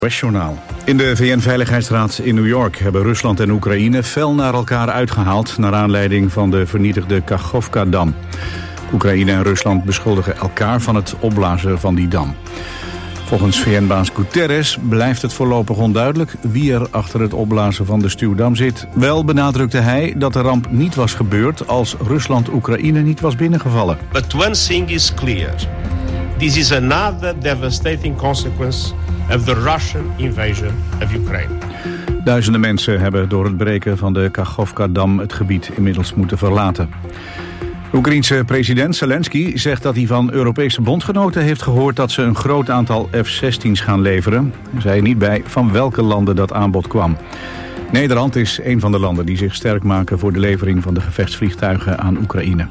NOS-journaal. In de VN-veiligheidsraad in New York hebben Rusland en Oekraïne fel naar elkaar uitgehaald naar aanleiding van de vernietigde Kachovka-dam. Oekraïne en Rusland beschuldigen elkaar van het opblazen van die dam. Volgens VN-baas Guterres blijft het voorlopig onduidelijk wie er achter het opblazen van de stuwdam zit. Wel benadrukte hij dat de ramp niet was gebeurd als Rusland Oekraïne niet was binnengevallen. But one thing is clear. This is another devastating consequence of the Russian invasion of Ukraine. Duizenden mensen hebben door het breken van de Kachovka-dam het gebied inmiddels moeten verlaten. De Oekraïense president Zelensky zegt dat hij van Europese bondgenoten heeft gehoord dat ze een groot aantal F-16's gaan leveren. Hij zei niet bij van welke landen dat aanbod kwam. Nederland is een van de landen die zich sterk maken voor de levering van de gevechtsvliegtuigen aan Oekraïne.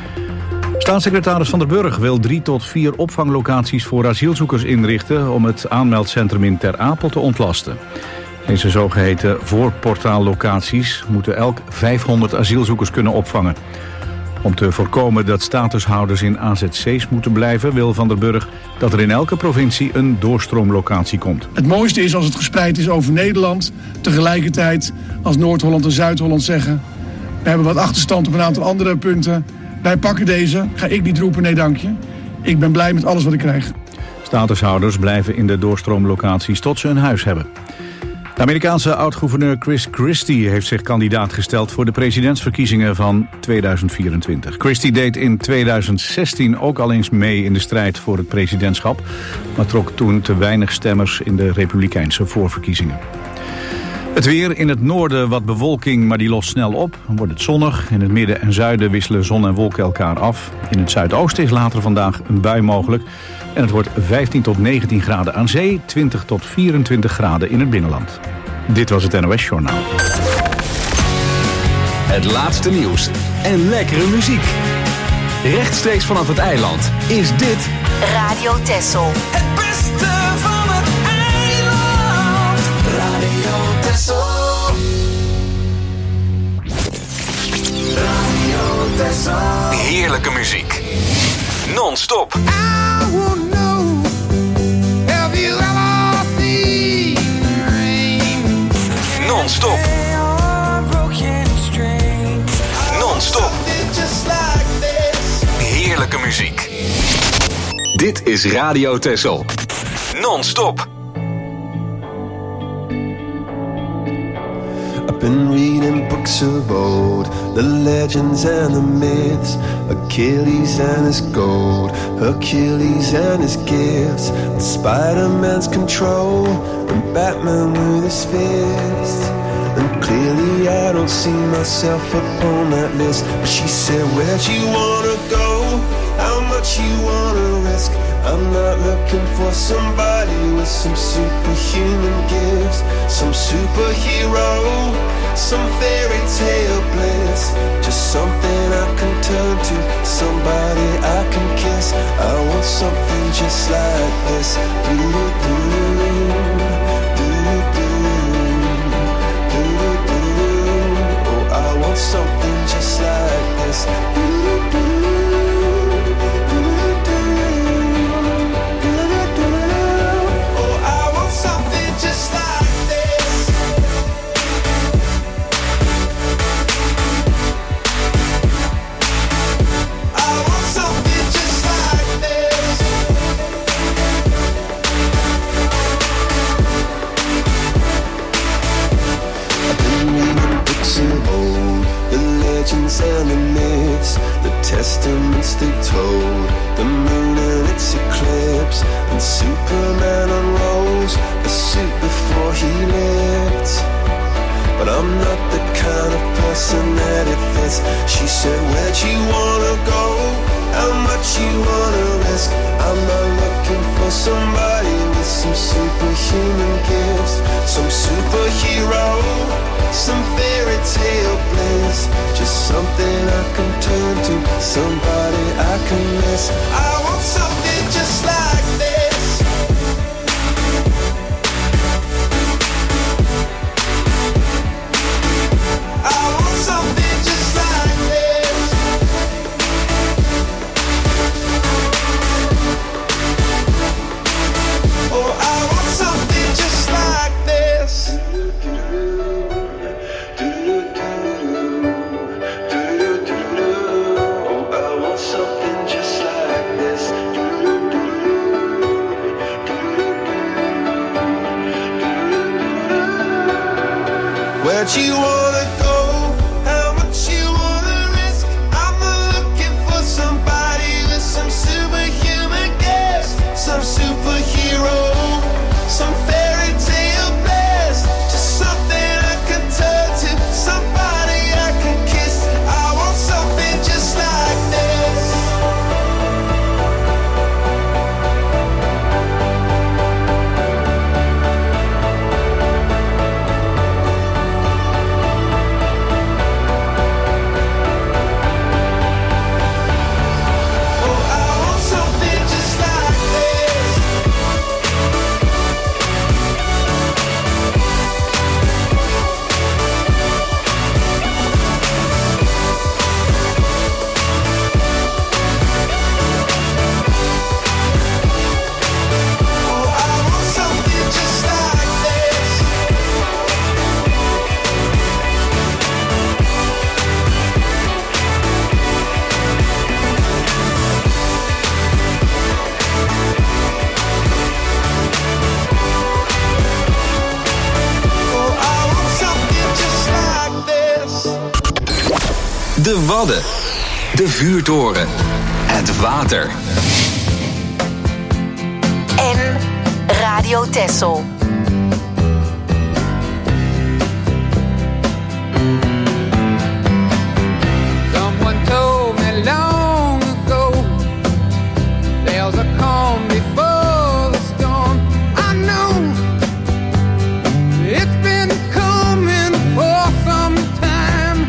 Staatssecretaris Van der Burg wil 3 tot 4 opvanglocaties voor asielzoekers inrichten om het aanmeldcentrum in Ter Apel te ontlasten. Deze zogeheten voorportaallocaties moeten elk 500 asielzoekers kunnen opvangen. Om te voorkomen dat statushouders in AZC's moeten blijven, wil Van der Burg dat er in elke provincie een doorstroomlocatie komt. Het mooiste is als het gespreid is over Nederland. Tegelijkertijd als Noord-Holland en Zuid-Holland zeggen: we hebben wat achterstand op een aantal andere punten. Wij pakken deze. Ga ik niet roepen nee dank je. Ik ben blij met alles wat ik krijg. Statushouders blijven in de doorstroomlocaties tot ze een huis hebben. De Amerikaanse oud-gouverneur Chris Christie heeft zich kandidaat gesteld voor de presidentsverkiezingen van 2024. Christie deed in 2016 ook al eens mee in de strijd voor het presidentschap, maar trok toen te weinig stemmers in de republikeinse voorverkiezingen. Het weer: in het noorden wat bewolking, maar die lost snel op. Dan wordt het zonnig. In het midden en zuiden wisselen zon en wolken elkaar af. In het zuidoosten is later vandaag een bui mogelijk. En het wordt 15 tot 19 graden aan zee, 20 tot 24 graden in het binnenland. Dit was het NOS-journaal. Het laatste nieuws en lekkere muziek. Rechtstreeks vanaf het eiland is dit Radio Texel. Het beste van het eiland. Radio Texel. Radio Texel. heerlijke muziek. Non-stop. Non-stop. Non-stop. Heerlijke muziek. Dit is Radio Texel. Non-stop. I've been reading books of old, the legends and the myths, Achilles and his gold, Hercules and his gifts, and Spider-Man's control, and Batman with his fist. And clearly I don't see myself upon that list. But she said, where'd you wanna go? How much you wanna risk? I'm not looking for somebody with some superhuman gifts, some superhero, some fairy tale bliss. Just something I can turn to, somebody I can kiss. I want something just like this. Oh, I want something just like this. And the myths, the testaments they told, the moon and its eclipse, and Superman unrolls a suit before he lived. But I'm not the kind of person that it fits. She said, where'd you wanna go? How much you wanna risk? I'm not looking for somebody with some superhuman gifts, some superhero, some fairy tale bliss. Just something I can turn to, somebody I can miss. I want something just like this. I want something just like this. Oh, I want something just Where'd you wanna go? How much you wanna risk? I'm looking for somebody with some superhuman gifts, some superhero, some fairy tale bliss, just something I can turn to, somebody I can kiss. I want something just like this. De Wadden, de vuurtoren, het water. En Radio Texel. Someone told me long ago, there's a calm before the storm. I know it's been coming for some time.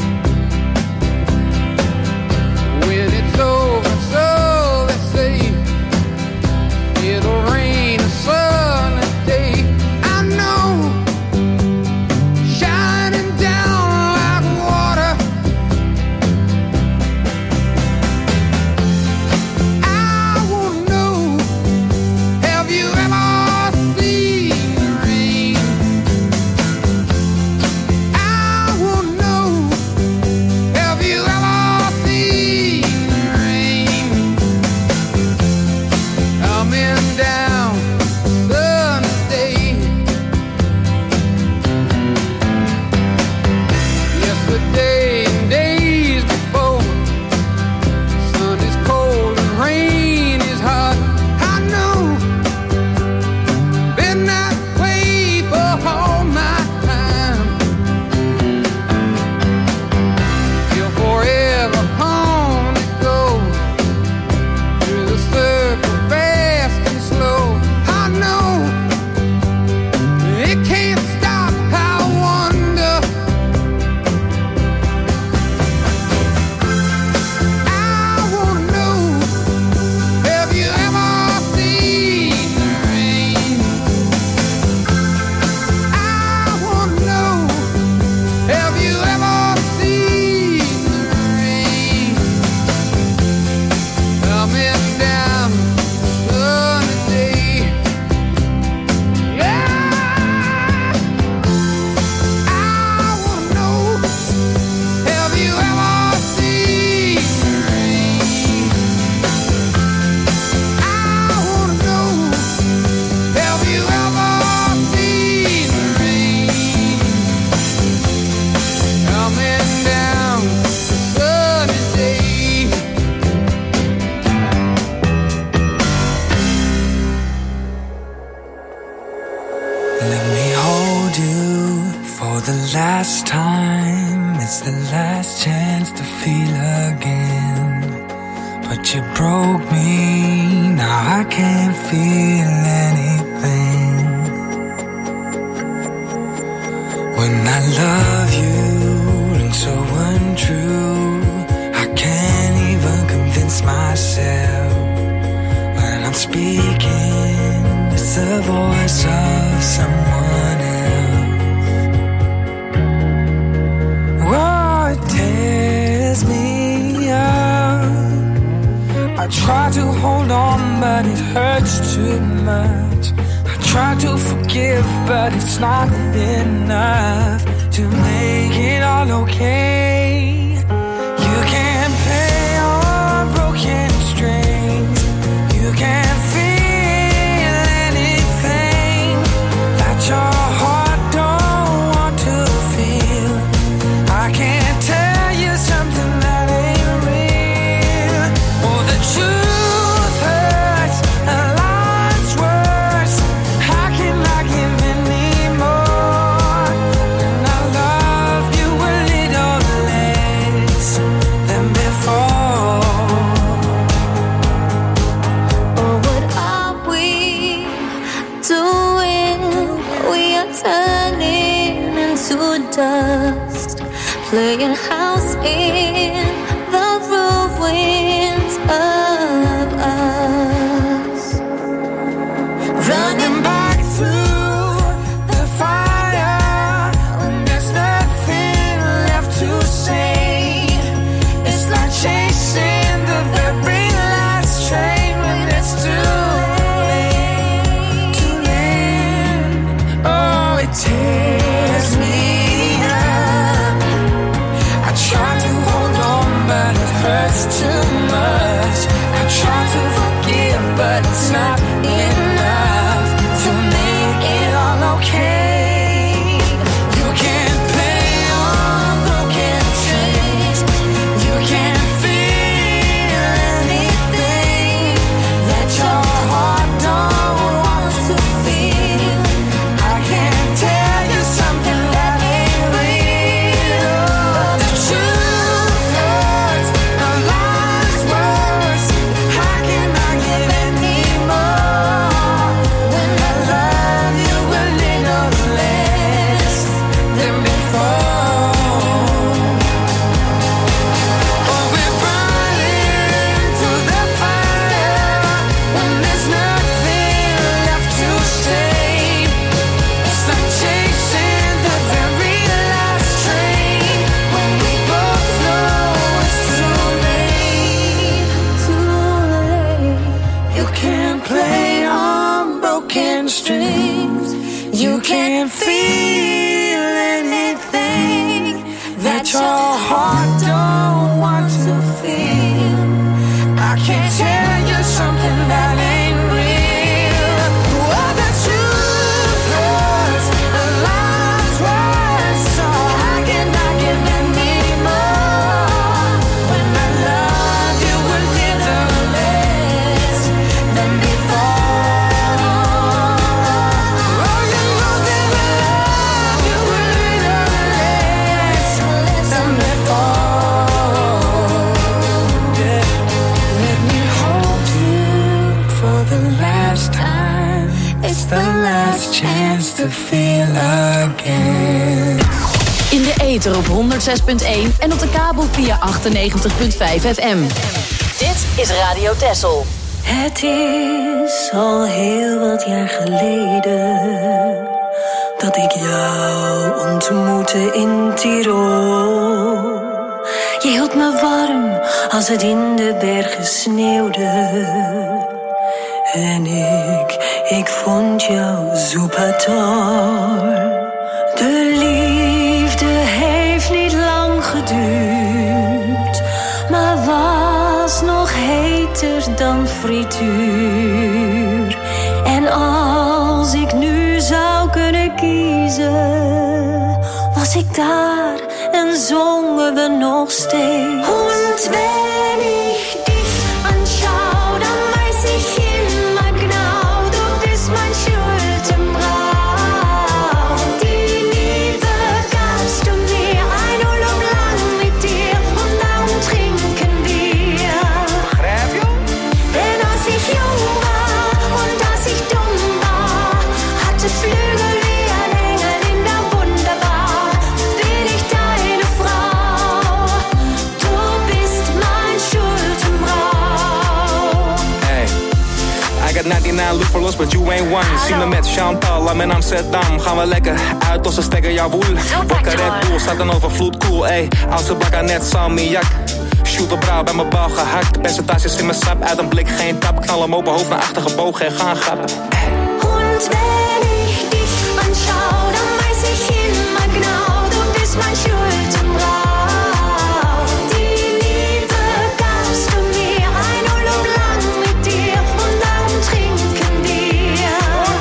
When it's over, so they say, it'll rain a sunny day. I know, shining down like water. I wanna know, have you ever seen the rain? I wanna know, have you ever seen the rain? Coming down Sunday. Yesterday and days before, sun is cold and rain is hot. I know, been that way for all my time. You're forever on the go, through the circle fast and slow. I know, it can't stop. I wonder, I wanna know, have you ever seen the rain? I wanna know, have you ever seen the rain? Coming down Sunday. Yeah, I wanna know, have you ever seen the rain? I wanna know, have you ever seen the rain? Coming down Sunday. Let me hold you for the last time. It's the last chance to feel again. But you broke me, now I can't feel anything. When I love you, and so untrue, I can't even convince myself. When I'm speaking, it's the voice of someone else. Oh, it tears me up. I try to hold on, but it hurts too much. I try to forgive, but it's not enough to make it all okay. You can't play on broken strings. You can't feel anything that your heart don't want to feel. to dust, playing house in the ruins of us. Running back through the fire when there's nothing left to say. It's like chasing the very last train when it's too late. Oh, it tears me up. I try to hold on, but it hurts too much. I try to forgive, but it's not enough to make it all okay. You can't play on broken strings. You can't feel anything that your heart don't want to feel. I can't tell you something that ain't real. The truth hurts, the lies worse. How can I give any more when I love you a little less than before? Oh, we're running through the fire when there's nothing left to save. It's like chasing the very last train when we both know it's too late. You can't play on broken strings. You can't feel anything that your heart don't want to feel. I can't tell you something that ain't real. Oh, the truth hurts, the lies worse. So how can I give any more when I love you a little less than before? Oh, you know that I love you a little less than before. Yeah. Let me hold you for the last time. It's the last chance to feel again. In de ether op 106.1 en op de kabel via 98.5 FM. Dit is Radio Texel. Het is al heel wat jaar geleden dat ik jou ontmoette in Tirol. Je hield me warm als het in de bergen sneeuwde. En ik vond jou super. De liefde heeft niet lang geduurd, maar was nog heter dan frituur. En als ik nu zou kunnen kiezen, was ik daar en zongen we nog steeds. Und wenn ich dich anschau, dann weiß ich immer genau, du bist mein Schuldenbrau. Die Liebe gabst du mir, ein Urlaub lang mit dir und darum trinken wir. Denn als ich jung war und als ich dumm war, hatte Flügel wie ein Engel in der Wunderbar. Bin ich deine Frau, du bist mein Schuldenbrau. Hey, I got 99 look for lost, but you ain't one. Zie me met Chantal, I'm in Amsterdam. Gaan we lekker uit als een stekker, jawoel. Vodka Red Bull, staat een overvloed, cool, ey. Oudste blakker net salmiak. Shoot op brouw bij mijn bal gehakt. Percentages in mijn sap, uit een blik geen tap. Knal hem open, hoofd naar achter gebogen en gaan grappen. Und wenn ich dich anschau, dann weiß ich immer genau, du bist mein Schuldenbrau. Die Liebe gabst du mir, ein Urlaub lang mit dir und darum trinken wir.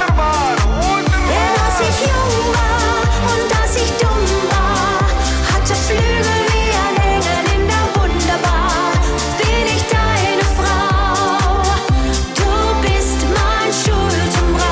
Denn als ich jung war und als ich dumm war, hatte Flügel wie ein Engel in der Wunderbar. Bin ich deine Frau, du bist mein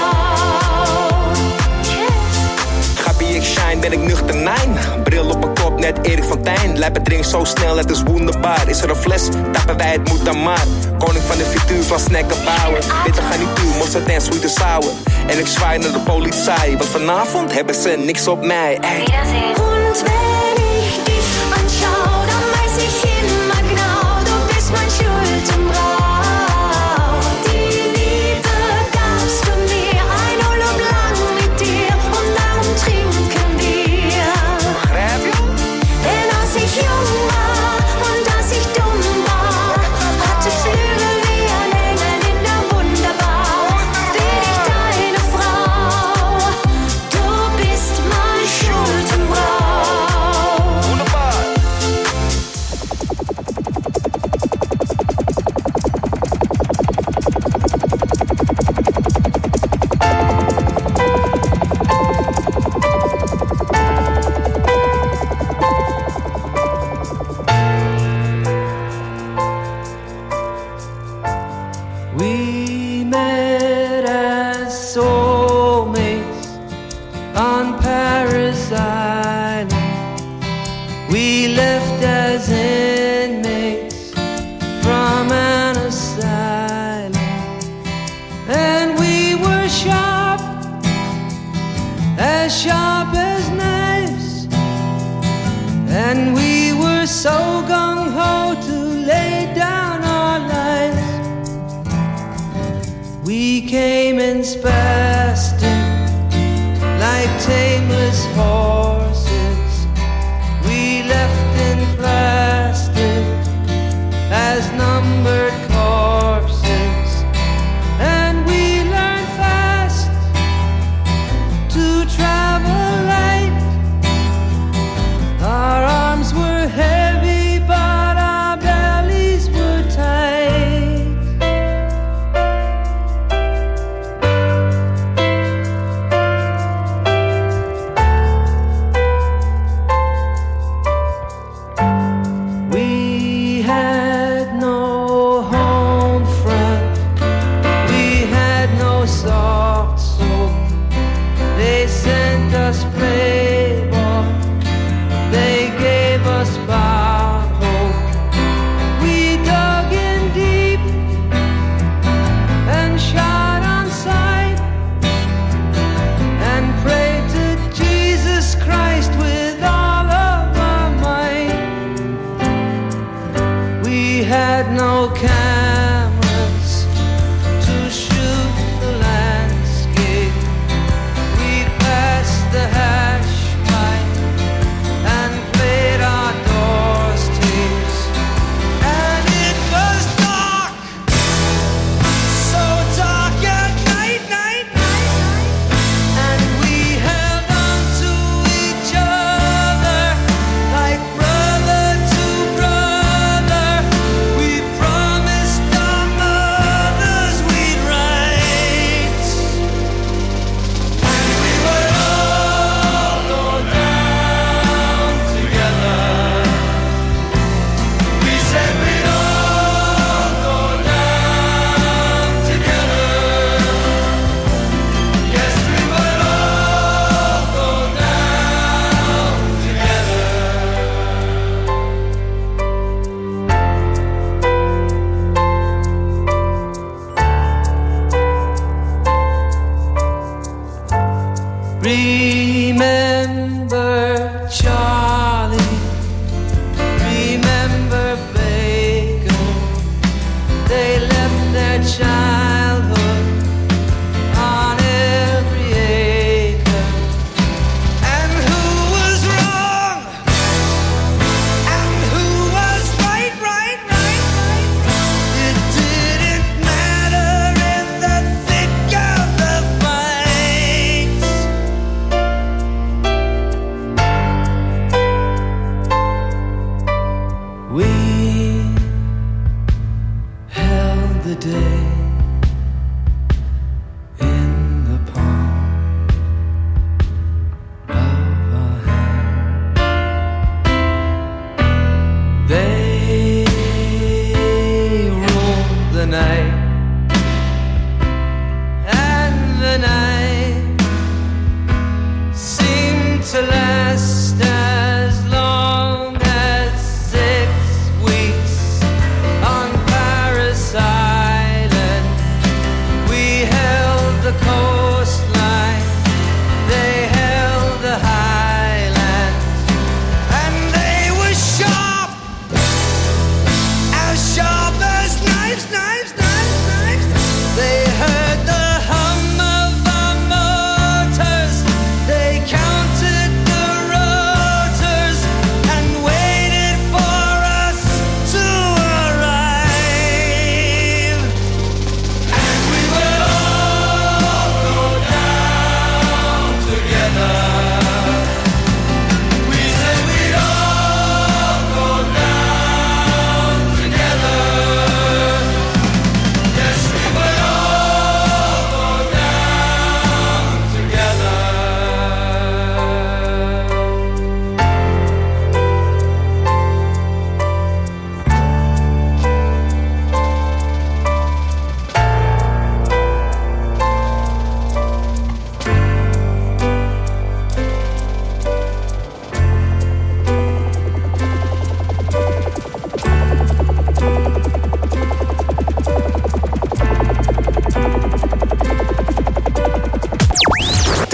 Schuldenbrau. Gappie, ik shine, ben ik nuchter, nein. Bril op mijn kop, net Erik van Tijn. Lijpen drink zo snel, het is wonderbaar. Is er een fles, tappen wij het moet dan maar. Koning van de frituur van snacken bouwen. Bitter garnituur, mosterd en sweet and sour. En ik zwaai naar de politie, want vanavond hebben ze niks op mij. Ey. Und wenn ich dich anschau, dann weiß ich immer genau, du bist mein Schuldenbrau. Die Liebe gabst du mir, ein Urlaub lang mit dir und darum trinken wir. Denn als ich jung war und als ich dumm war, hatte Flügel wie ein Engel in der Wunderbar. Bin ich deine Frau, du bist mein Schuldenbrau. We met as soulmates on Paris Island. We left as inmates from an asylum. And we were sharp as knives. And we were so gung-ho to lay down our lives. We came in spastic, like tameless horses. We left in plastic as numbered corpses. And we learned fast to travel light. Our arms were heavy, but our bellies were tight. We had no home front, we had no soft soap. They sent us Playboy, they gave us Bob Hope. We dug in deep and shot on sight and prayed to Jesus Christ with all of our might. We had no cameras to shoot the landscape. We passed the hash pipe and played our doors tapes. And it was dark, so dark at night. And we held on to each other like brother to brother. We promised our mothers we'd write. And we would all go down together. We said we'd all go down together. Yes, we would all go down together. Remember Charlie, remember Baker. They left their childhood on every acre. And who was wrong? And who was right? It didn't matter in the thick of the fight.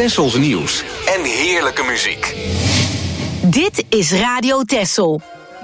Tessels nieuws en heerlijke muziek. Dit is Radio Tessel.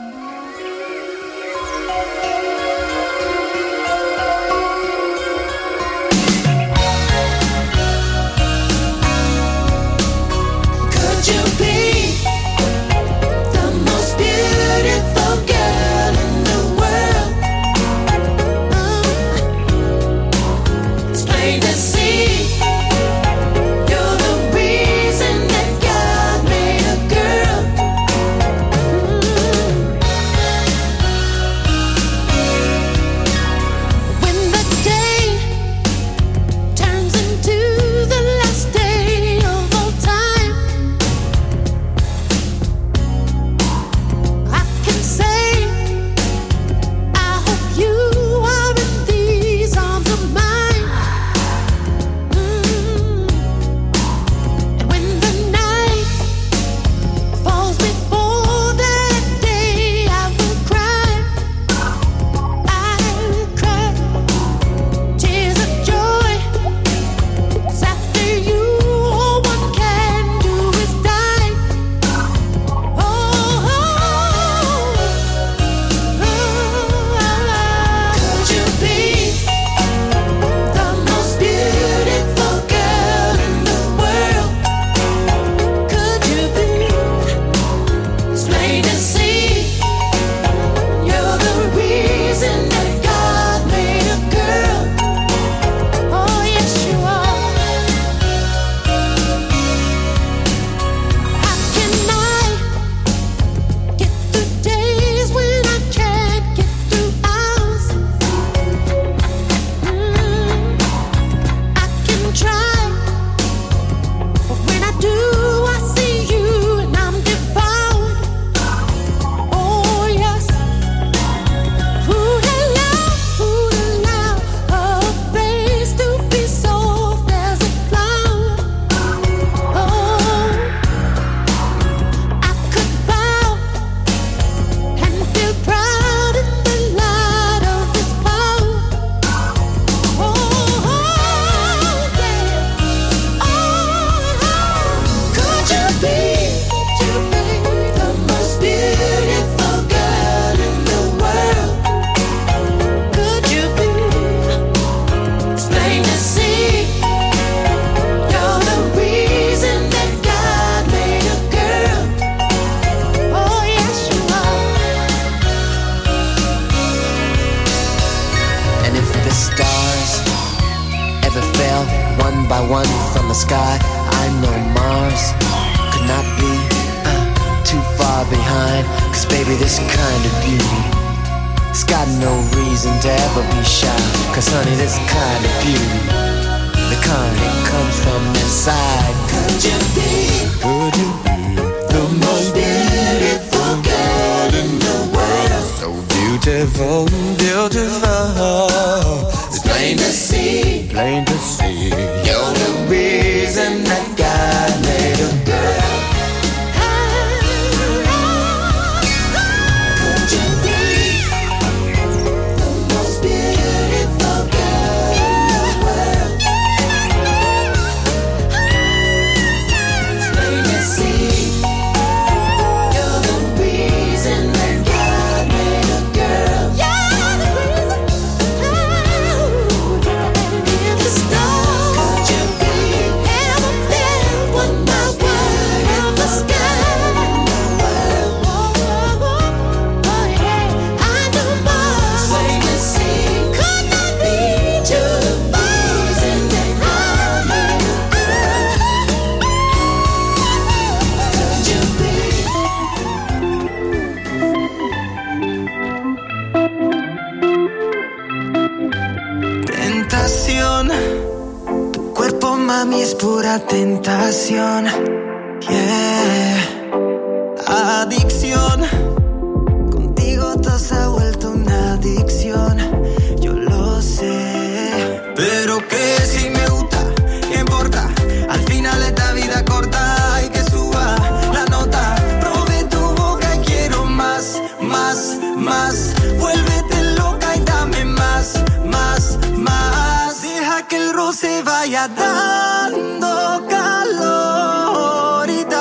mami, es pura tentación. Yeah. Adicción. Contigo todo se ha vuelto una adicción. Yo lo sé. Pero que si me gusta, ¿qué importa? Al final esta vida corta y que suba la nota. Probé tu boca y quiero más, más, más. Vuélvete loca y dame más, más, más. Deja que el roce vaya dando calor.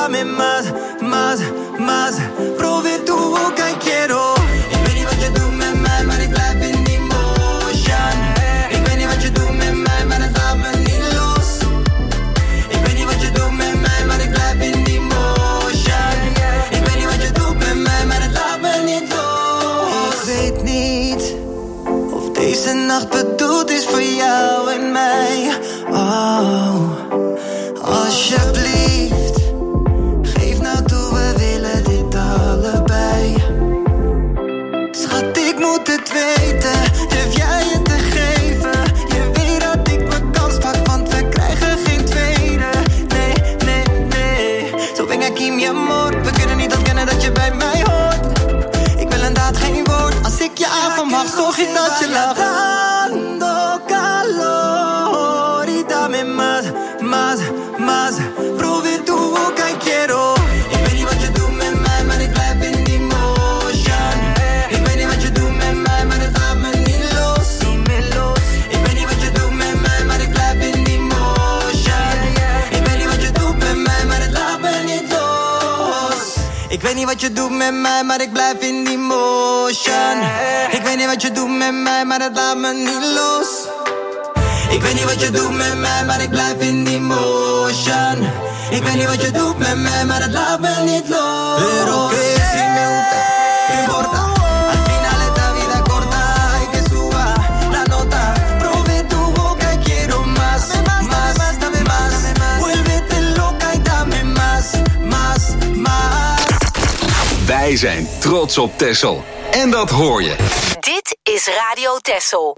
dame más, más, más. Probe tu boca y quiero. Ik weet niet wat je doet met mij, maar ik blijf in die motion. Ik weet niet wat je doet met mij, maar het laat me niet los. Ik weet niet wat je doet met mij, maar ik blijf in die motion. Ik weet niet wat je doet met mij, maar het laat me niet los. Ik weet niet of deze nacht bedoeld is voor jou en mij. Oh, alsjeblieft, geef nou toe, we willen dit allebei. Schat, ik moet het weten, durf jij het te geven? Je weet dat ik mijn kans pak, want we krijgen geen tweede. Nee, nee, nee, zo ben ik mi amor. We kunnen niet ontkennen dat je bij mij hoort. Ik wil inderdaad geen woord, als ik je aanval mag, zorg ik dat je lacht. Dando calor y dame más, más, más. Probe tu boca y quiero. Ik weet niet wat je doet met mij, maar ik blijf in die motion. Ik weet niet wat je doet met mij, maar het laat me niet los. Ik weet niet wat je doet met mij, maar ik blijf in die motion. Ik weet niet wat je doet met mij, maar het laat me niet los. Ik weet niet wat je doet met mij, maar ik blijf in die motion. Ik weet niet wat je doet met mij, maar het laat me niet los. Ik weet niet wat je doet met mij, maar ik blijf in die motion. Ik weet niet wat je doet met mij, maar het laat me niet los. Pero que si me gusta, ¿qué importa? Al final esta vida corta, hay que suba la nota. Probe tu boca y quiero más, más, dame más. Vuélvete loca y dame más, más, más. Wij zijn trots op Texel. En dat hoor je. Dit is Radio Texel.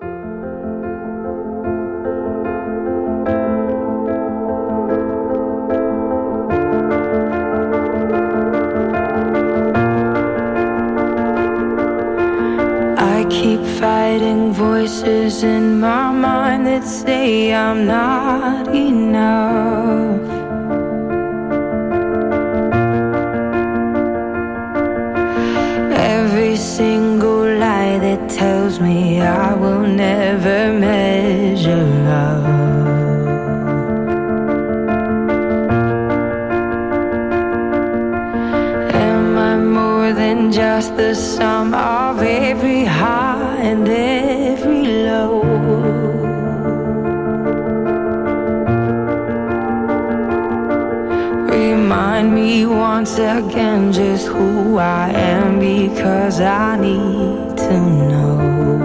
I keep fighting voices in my mind that say I'm not enough. Every single lie that tells me I will never measure up. Am I more than just the sum of every high and every low? Remind me once again just who I am, because I need to know.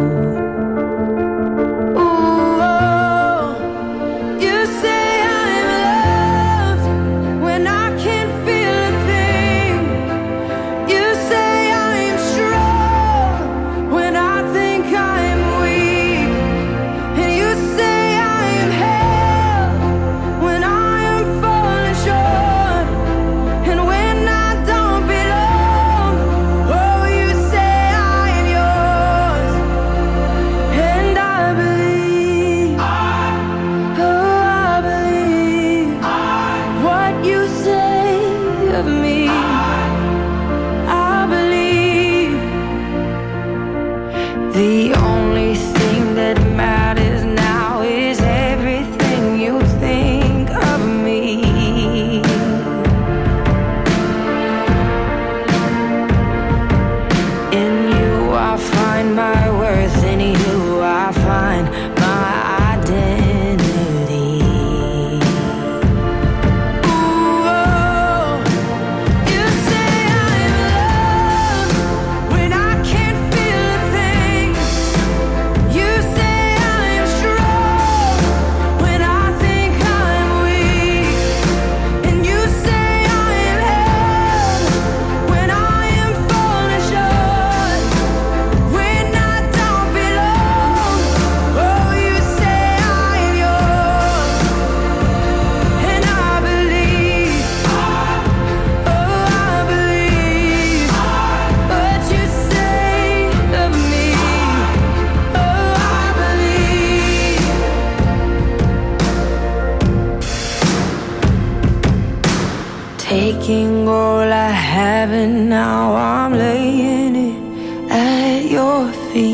Taking all I have and now I'm laying it at your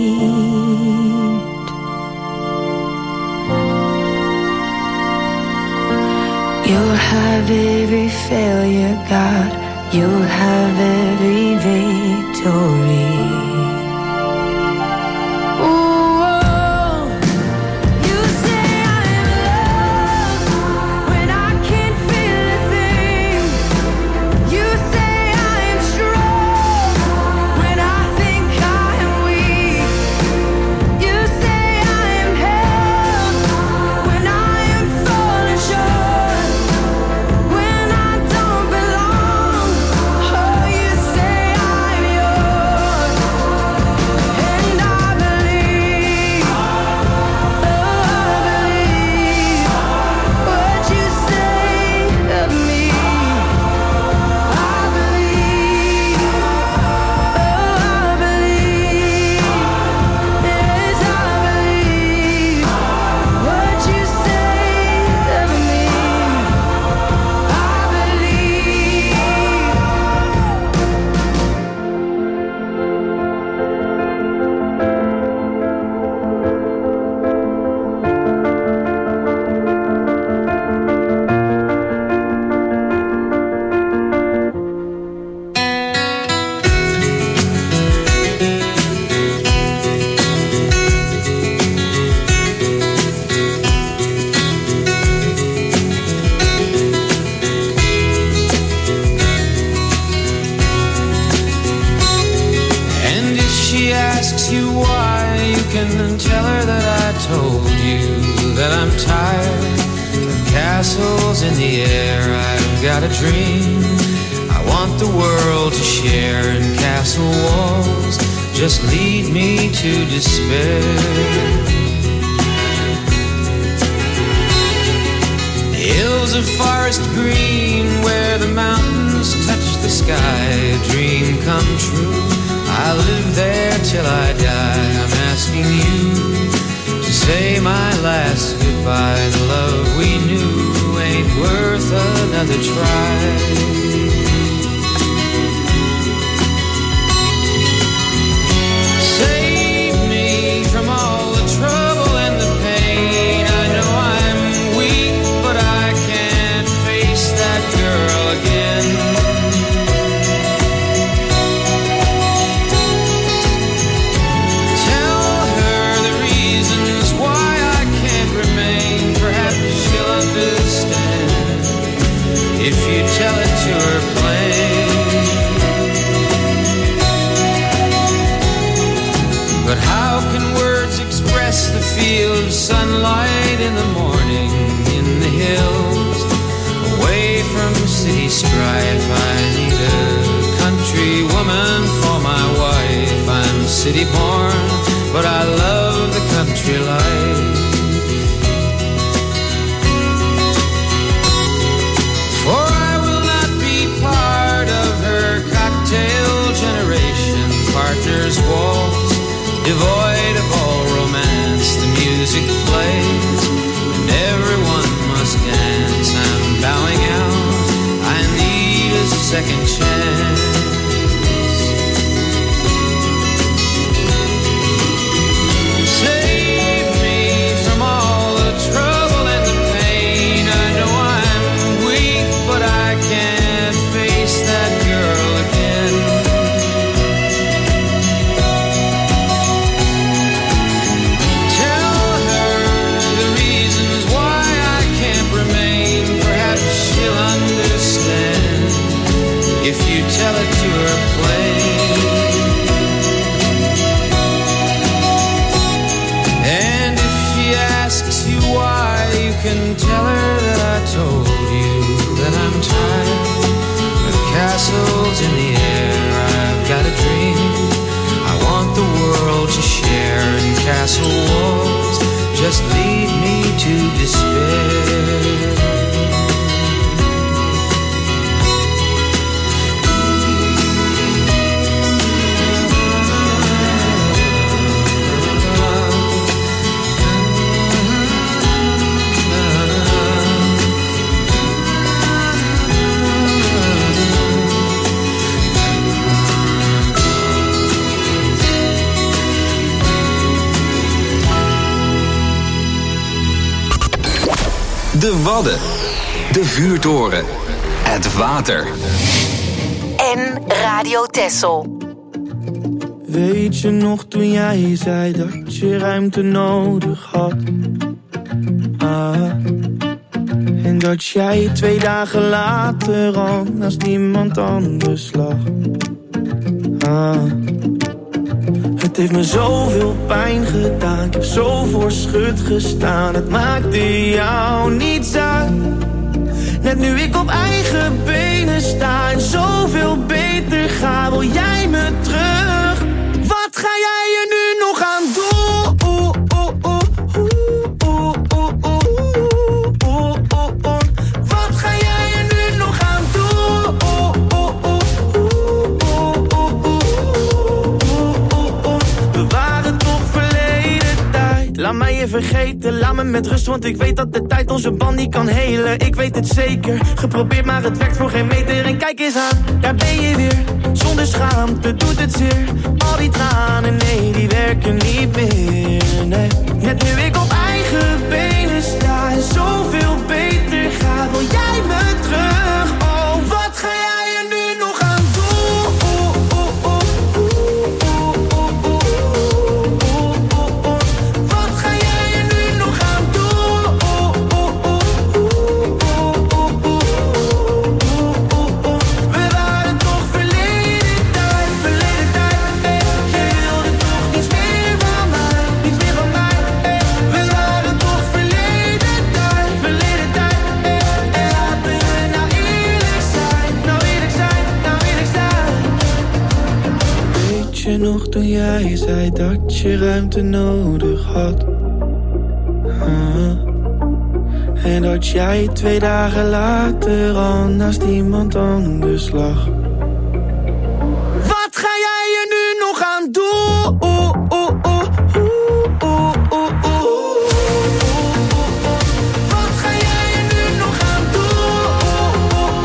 feet. You'll have have every failure, God. You'll have every victory. De Wadden. De vuurtoren. Het water. En Radio Texel. Weet je nog toen jij zei dat je ruimte nodig had? En dat jij 2 dagen later al naast iemand anders lag. Het heeft me zoveel pijn gedaan, ik heb zo voor schut gestaan. Het maakte jou niets uit. Net nu ik op eigen benen sta en zoveel beter ga, wil jij me terug? Wat ga jij er nu nog aan doen? Wat ga jij er nu nog aan doen? We waren toch verleden tijd. Laat mij je vergeten, laat me met rust, want ik weet dat de tijd onze band niet kan helen. Ik weet het zeker, geprobeerd maar het werkt voor geen meter. En kijk eens aan, daar ben je weer. Zonder schaamte doet het zeer. Al die tranen, nee, die werken niet meer, nee. Net nu ik op eigen benen sta en zoveel beter ga, wil jij me terug? Oh, wat ga jij er nu nog aan doen? Wat ga jij er nu nog aan doen? We waren toch verleden tijd. Je wilde toch niets meer van mij, niets meer van mij. We waren toch verleden tijd. En laten we nou eerlijk zijn, nou eerlijk zijn, nou eerlijk zijn. Weet je nog toen jij zei dat je ruimte nodig had? En dat jij 2 dagen later al naast iemand anders lag. Wat ga jij er nu nog aan doen? Wat ga jij er nu nog aan doen?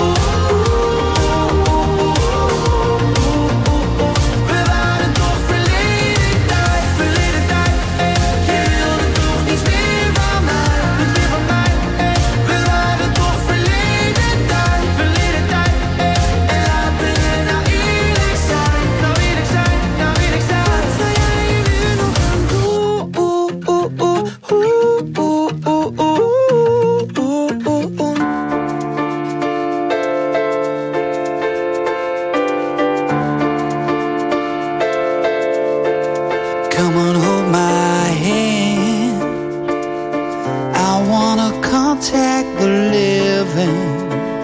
We waren toch verleden tijd. Je wilde toch niets meer van mij, niets meer van mij. We waren toch verleden tijd. En laten we nou eerlijk zijn, nou eerlijk zijn, nou eerlijk zijn. Wat ga jij er nu nog aan doen? Come on, hold my hand. I wanna contact the living.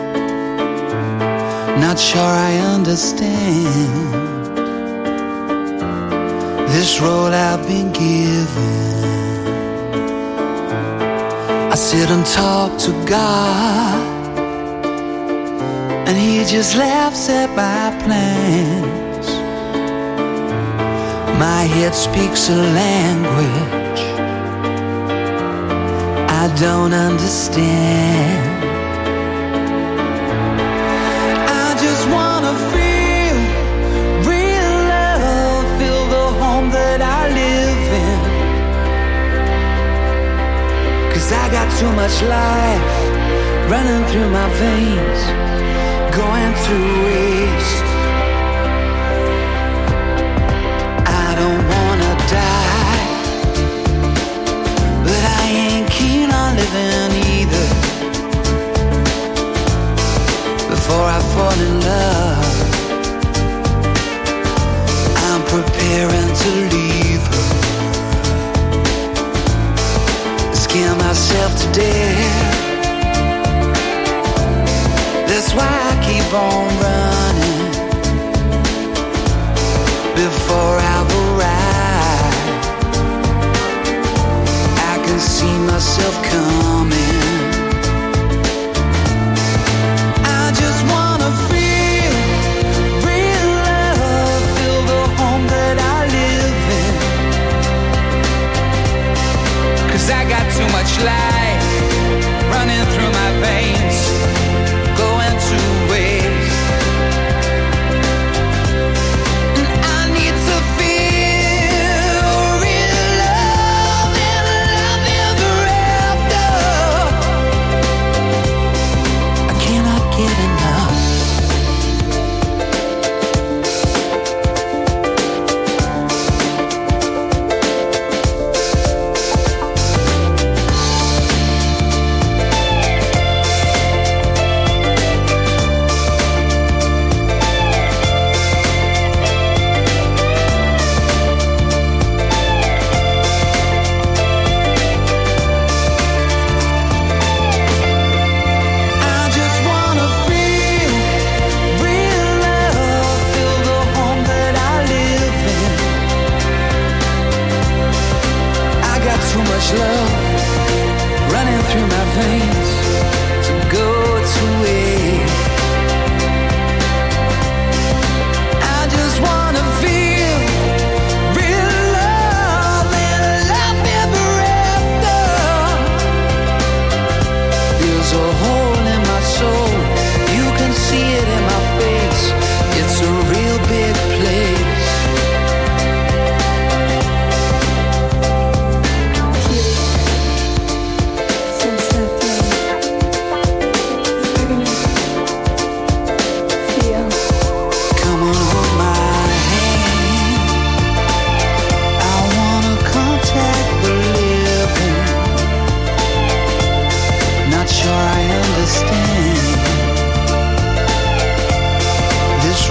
Not sure I understand this role I've been given. I sit and talk to God, and He just laughs at my plans. My head speaks a language I don't understand. I just wanna feel real love, feel the home that I live in. 'Cause I got too much life running through my veins, going to waste. I don't wanna die, but I ain't keen on living either. Before I fall in love, I'm preparing to leave her. Scare myself to death. That's why I keep on running. Before I've arrived, I can see myself coming. I just wanna feel real love, feel the home that I live in. 'Cause I got too much life running through my veins, going to waste. Feel real love and love ever after.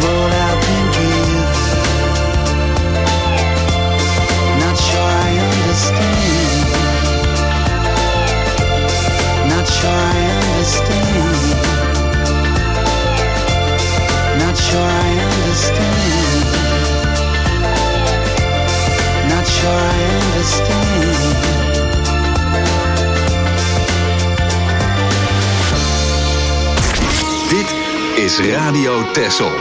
rolled out in gears. Not sure I understand. Not sure I understand. Not sure I understand. Not sure I understand. Dit is Radio Texel.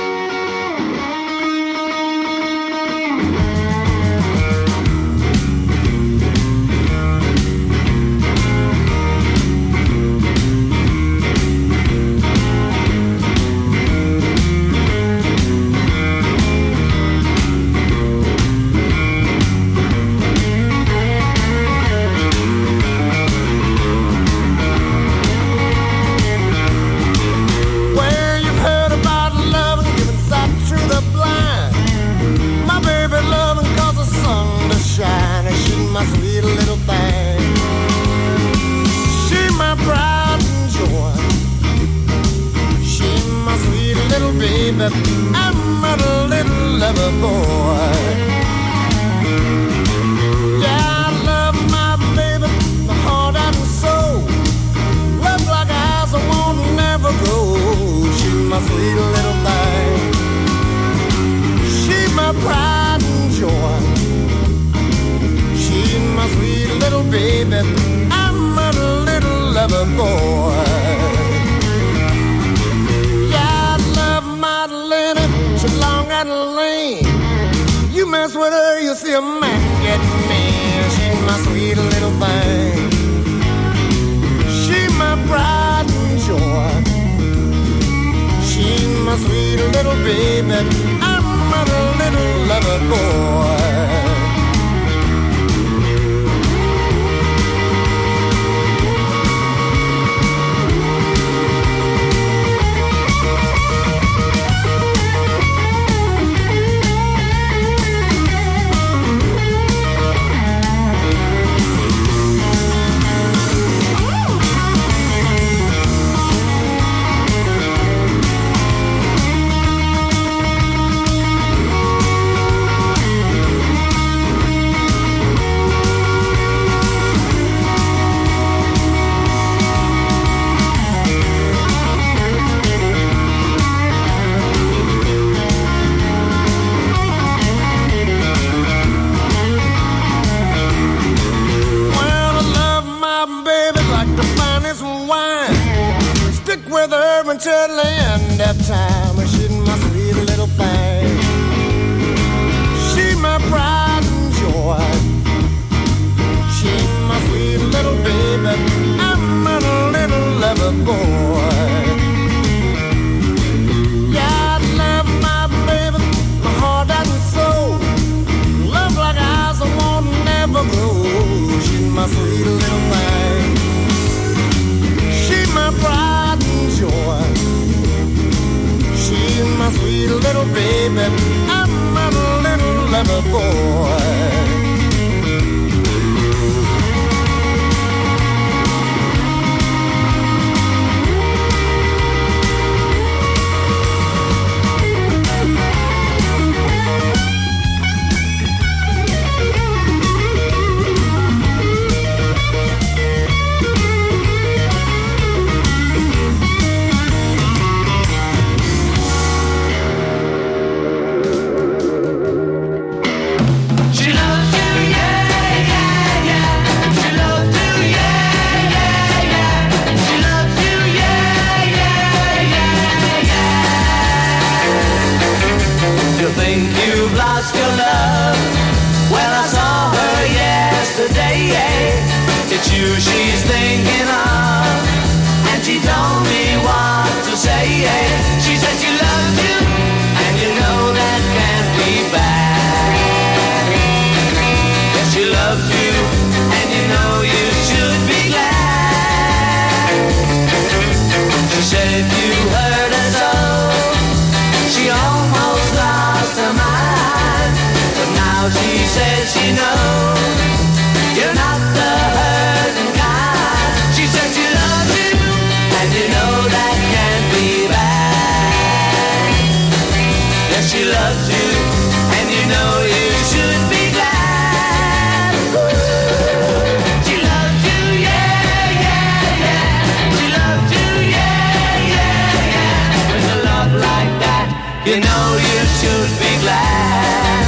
loves you, and you know you should be glad. She loves you, yeah, yeah, yeah. She loves you, yeah, yeah, yeah. With a love like that, you know you should be glad.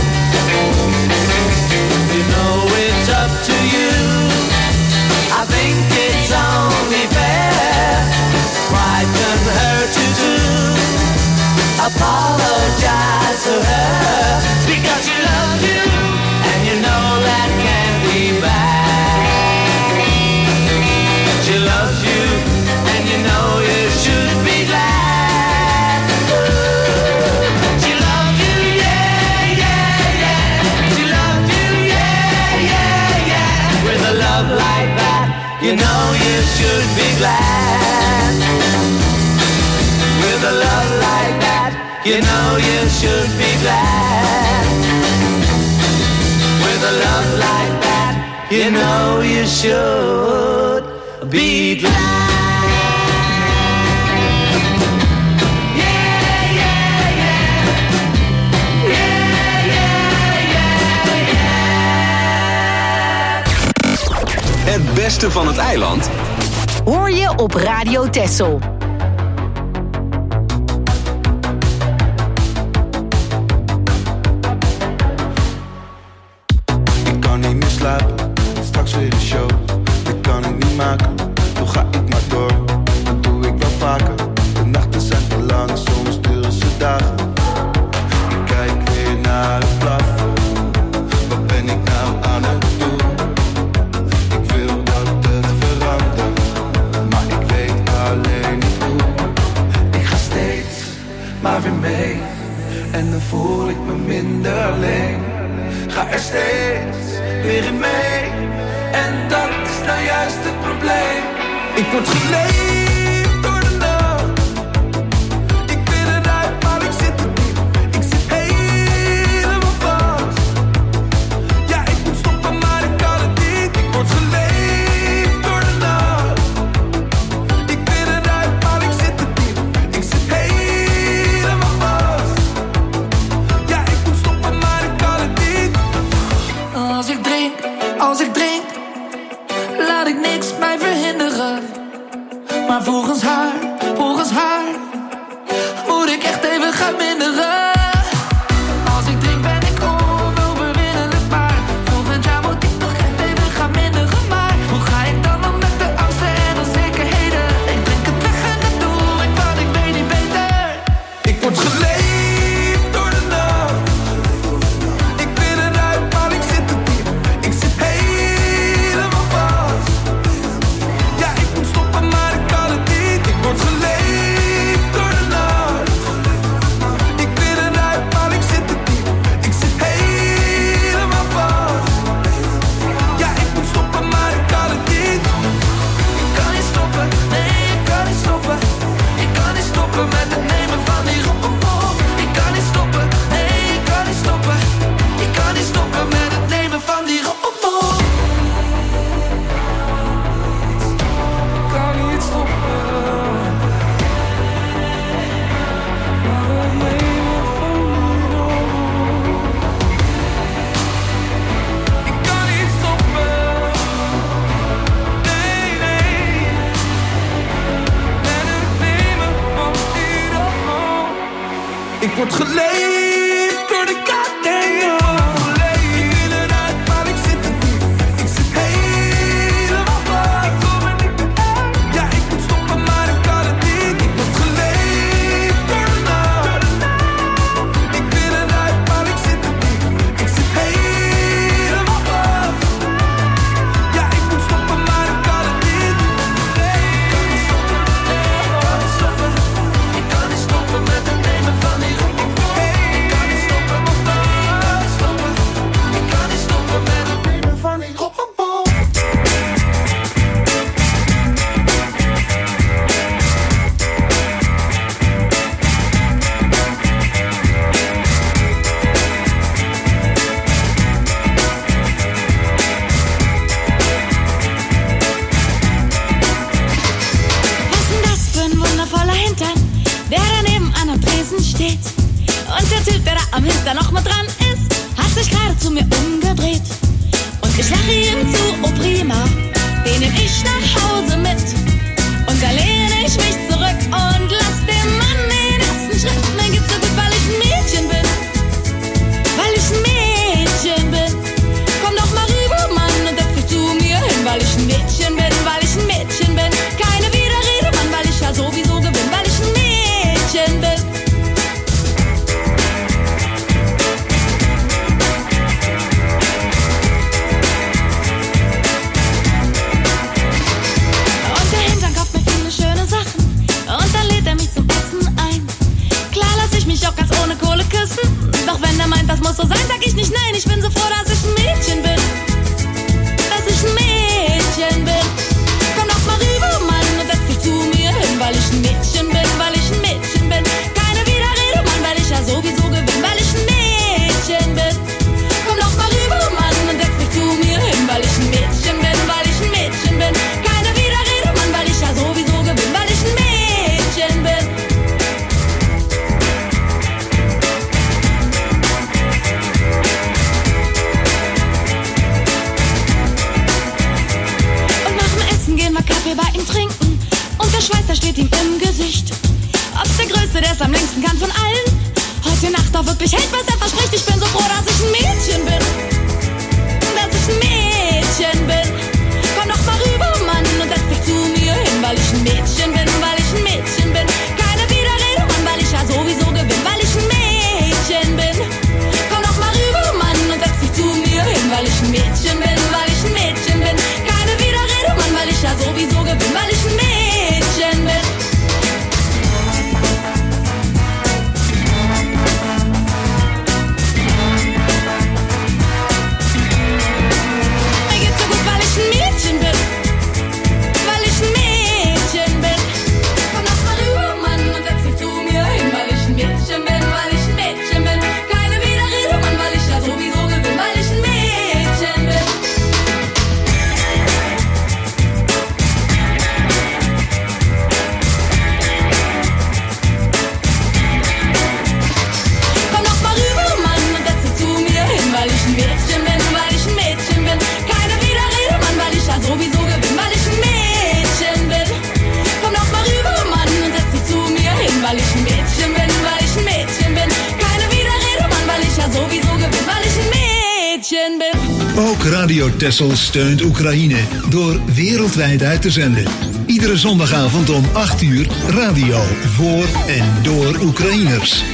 You know it's up to you. I think it's only fair. Pride can hurt you too. Apologize to her because she loves you, and you know that can't be bad. She loves you, and you know you should be glad. She loves you, yeah, yeah, yeah. She loves you, yeah, yeah, yeah. With a love like that, you know you should be glad. With a love like that, you know you should be glad. With a love like that, you know you should be glad. Het beste van het eiland hoor je op Radio Texel. Ik kan niet meer slapen, straks weer een show. Dit kan ik niet maken, toch ga ik maar door. Dat doe ik wel vaker, de nachten zijn te lang, soms duren ze dagen. Ik kijk weer naar het plafond, wat ben ik nou aan het doen? Ik wil dat het verandert, maar ik weet alleen niet hoe. Ik ga steeds maar weer mee, en dan voel ik me minder alleen. Ga er steeds weer in mee, en dat is nou juist het probleem. Ik word geleefd door de nacht. Ik ben eruit, maar ik zit er diep. Ik zit helemaal vast. Ja, ik moet stoppen, maar ik kan het niet. Ik word geleefd door de nacht. Ik ben eruit, maar ik zit er diep. Ik zit helemaal vast. Ja, ik moet stoppen, maar ik kan het niet. Als ik drink, laat ik niks mij verhinderen. Maar volgens haar, moet ik echt even gaan minderen. Als ik drink ben ik onoverwinnelijk, maar volgend jaar moet ik toch echt even gaan minderen. Maar hoe ga ik dan om met de angsten en onzekerheden? Ik drink het weg en dat doe ik, want ik weet niet beter. Ik word geleefd door de nacht. Ik ben eruit, maar ik zit er diep. Ik zit helemaal vast. Ja, ik moet stoppen, maar ik kan het niet. Ik word geleefd door de nacht. Ik ben eruit, maar ik zit er diep. Ik zit helemaal vast. Ja, ik moet stoppen, maar ik kan het niet. Ik kan niet stoppen, nee, ik kan niet stoppen. Ik kan niet stoppen met het nemen van die rommel. Ik kan niet stoppen, nee, ik kan niet stoppen. Ik kan niet stoppen met het nemen van die rommel. Ik kan niet stoppen. Maar het nemen van die rommel. Ik kan niet stoppen. Nee, nee. Met het nemen van die rommel. Ik word geleefd door de goddamn. Ik ben eruit, maar ik zit er diep. Ik zit helemaal vast. Ik kom er niet meer uit. Ja, ik moet stoppen, maar ik kan het niet. Ik word geleefd door de nacht. Ik ben eruit, maar ik zit er diep. Ik zit helemaal vast. Ja, ik moet stoppen, maar ik kan het niet. Ik kan niet stoppen met het nemen van die rommel. Ik kan niet stoppen, ik kan niet stoppen met het nemen van die rommel. Was denn das für ein wundervoller Hintern, der da nebenan am Tresen steht Und der Typ, der da am Hintern noch mit dran ist, hat sich gerade zu mir umgedreht. Und ich lache ihm zu, oh prima, den nehm ich nach Hause mit. Und da lehne ich mich zurück und lass dem Mann den ersten Schritt. Mir geht's so gut, weil ich ein Mädchen bin. Weil ich ein Mädchen bin. Komm doch mal rüber, Mann, und setz dich zu mir hin. Weil ich ein Mädchen bin, weil ich ein Mädchen bin. Keine Widerrede, Mann, weil ich ja sowieso gewinn. Weil ich ein Mädchen bin. Auch ganz ohne Kohle küssen. Doch wenn er meint, das muss so sein, sag ich nicht nein. Ich bin so froh, dass ich ein Mädchen bin. Dass ich ein Mädchen bin. Komm doch mal rüber, Mann, und setz dich zu mir hin. Weil ich ein Mädchen bin, weil ich ein Mädchen bin. Keine Widerrede, Mann, weil ich ja sowieso gewinn. Weil ich ein Mädchen bin. Komm doch mal rüber, Mann, und setz dich zu mir hin. Weil ich ein Mädchen bin, weil ich ein Mädchen bin. Keine Widerrede, Mann, weil ich ja sowieso gewinn. Weil ich ein Mädchen bin. Kaffee bei ihm trinken und der Schweiß, der steht ihm im Gesicht. Ob's der Größte, der es am längsten kann von allen, heute Nacht auch wirklich hält, was er verspricht. Ich bin so froh, dass ich ein Mädchen bin. Dass ich ein Mädchen bin. Komm doch mal rüber, Mann, und setz dich zu mir hin. Weil ich ein Mädchen bin, weil ich ein Mädchen bin. Keine Widerrede, Mann, weil ich ja sowieso gewinn. Weil ich ein Mädchen bin. Komm doch mal rüber, Mann, und setz dich zu mir hin. Weil ich ein Mädchen bin, weil ich ein Mädchen bin. Keine Widerrede, Mann, weil ich ja sowieso gewinn. Weil ich ein Mädchen bin. Mir geht's so gut, weil ich ein Mädchen bin. Weil ich ein Mädchen bin. Komm doch mal rüber, Mann, und setz dich zu mir hin. Weil ich ein Mädchen bin, weil ich ein Mädchen bin. Keine Widerrede, Mann, weil ich ja sowieso gewinn. Weil ich ein Mädchen bin. Komm doch mal rüber, Mann, und setz dich zu mir hin. Weil ich ein Mädchen bin, weil ich ein Mädchen bin. Keine Widerrede, Mann, weil ich ja sowieso gewinn. Weil ich ein Mädchen bin. Komm doch mal rüber, Mann, und setz dich zu mir hin. Weil ich ein Mädchen bin, weil ich een mädchen bin. Keine Widerrede, Mann, weil ich ja sowieso gewinn. Weil ich een mädchen bin. Ook Radio Texel steunt Oekraïne door wereldwijd uit te zenden. Iedere zondagavond om 8 uur radio voor en door Oekraïners.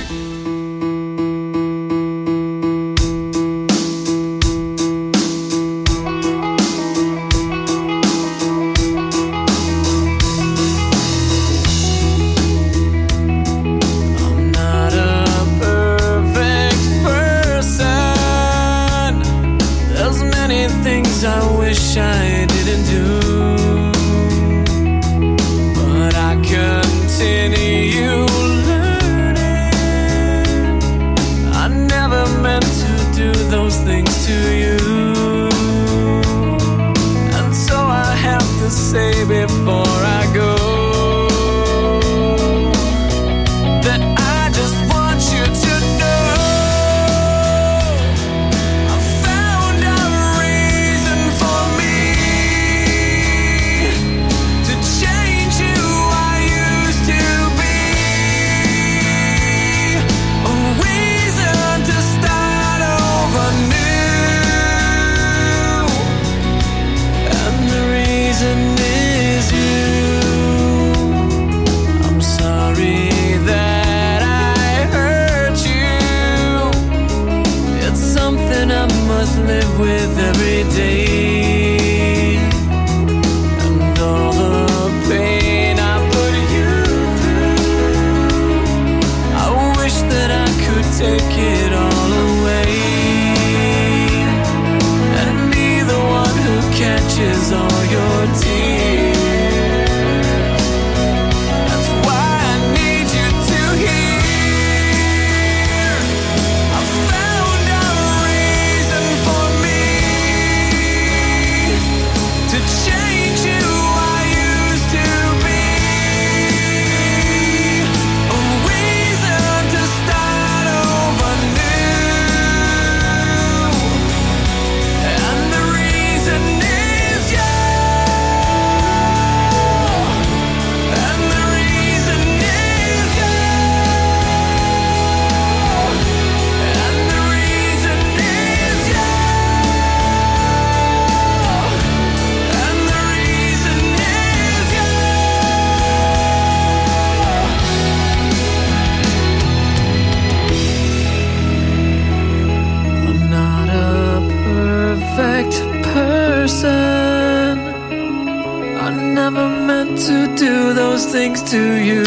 those things to you.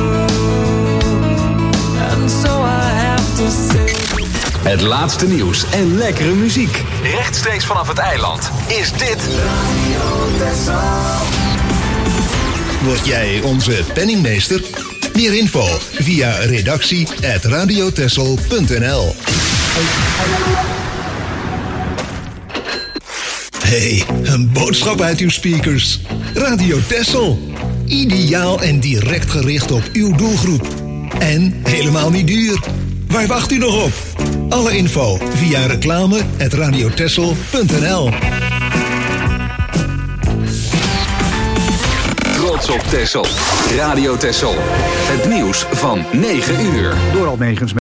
And so I have to say. Het laatste nieuws en lekkere muziek. Rechtstreeks vanaf het eiland is dit Radio Texel. Word jij onze penningmeester? Meer info via redactie@radiotexel.nl. Hey, een boodschap uit uw speakers. Radio Texel. Ideaal en direct gericht op uw doelgroep. En helemaal niet duur. Waar wacht u nog op? Alle info via reclame@radiotexel.nl. Trots op Texel. Radio Texel. Het nieuws van 9 uur. Door al negens